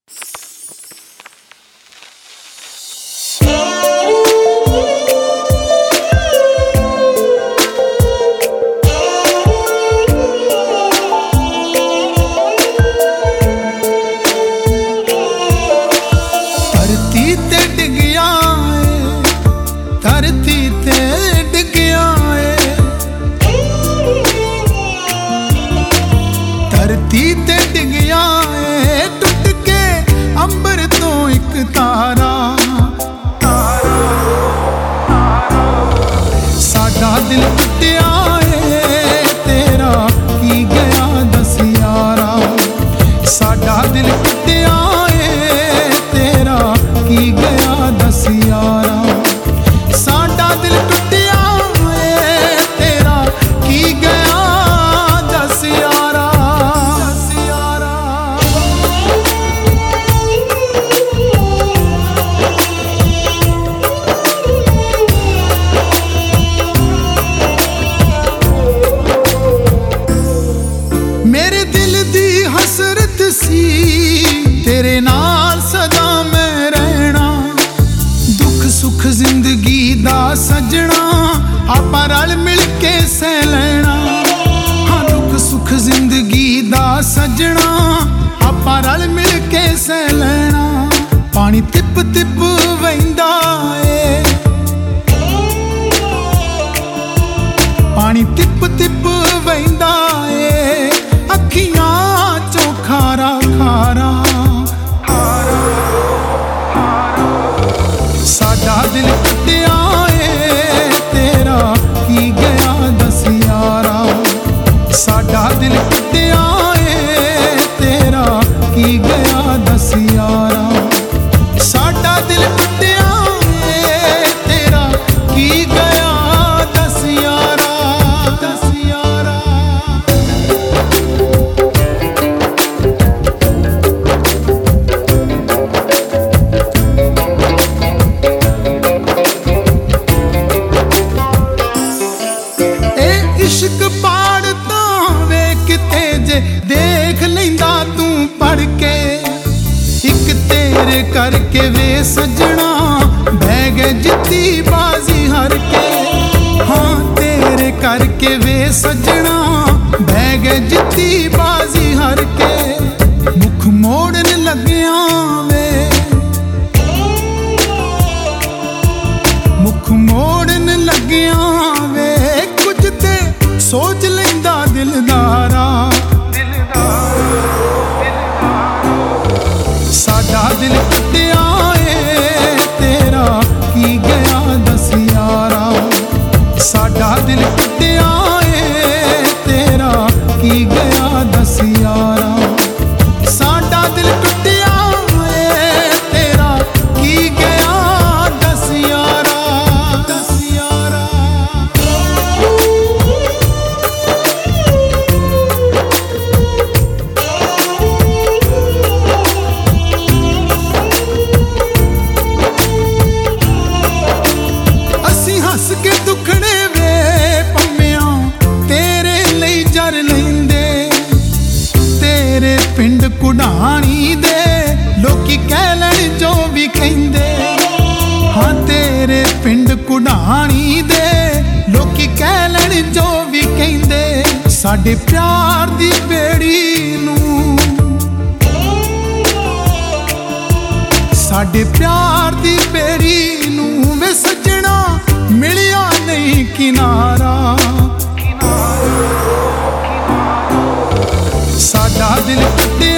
तेरे नाल सदा मैं रहना, दुख सुख जिंदगी दा सजना आपां रल मिल के सह लैना। हाँ दुख सुख जिंदगी दा सजना आपां रल मिल के सह लैना। पानी तिप तिप वहिंदा ए, पानी तिप तिप वहिंदा ए, अखियां चों खारा खारा। साडा दिल टुटिया ए तेरा की गया दस यारा। साडा दिल टुटिया ए तेरा की गया दस यारा। साडा दिल टुटिया ए तेरा की गया दस यारा, दस यारा। इश्क पाड़ता वे किते जे देख लेंदा तू पढ़ के। एक तेरे करके वे सजना बह गए जित्ती बाजी हर के। हाँ तेरे करके वे सजना बह गए जित्ती बाजी हर के। मुख मोड़न लग्या वे, मुख मोड़न लग्या वे, कुछ ते सोच लेंदा दिलदारा। साडा दिल टुटिया ए तेरा की गया दस यारा। साडा दिल टुटिया ए तेरा की गया दस यारा। साडा दिल टुटिया ए तेरा की गया दस यारा, दस यारा। हस के दुखड़े वे पम्मिया तेरे लई जर लेंदे। तेरे पिंड कुड़ानी दे लोकी कह लैण जो भी कहिंदे। हाँ तेरे पिंड कुड़ानी दे लोकी कह लैण जो भी कहिंदे। साडे प्यार दी बेड़ी नूं, साडे प्यार दी बेड़ी नूं वे सजना मिलिया नहीं किनारा। साडा दिल टुटिया